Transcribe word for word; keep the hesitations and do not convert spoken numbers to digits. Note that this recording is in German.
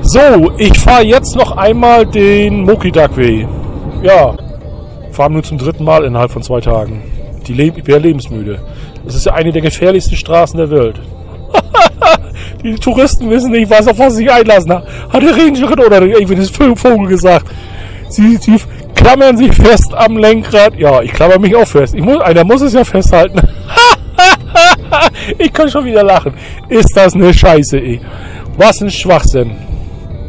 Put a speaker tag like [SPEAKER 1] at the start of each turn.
[SPEAKER 1] So, ich fahre jetzt noch einmal den Moki-Duckway. Ja, fahren nur zum dritten Mal innerhalb von zwei Tagen. Die Le ich bin ja lebensmüde. Das ist ja eine der gefährlichsten Straßen der Welt. Die Touristen wissen nicht, was auf was sie sich einlassen. Hat der Rangerin oder irgendwie das Vogel gesagt. Sie, sie klammern sich fest am Lenkrad. Ja, ich klammer mich auch fest. Ich muss, einer muss es ja festhalten. Ich kann schon wieder lachen. Ist das eine Scheiße, ey. Was ein Schwachsinn.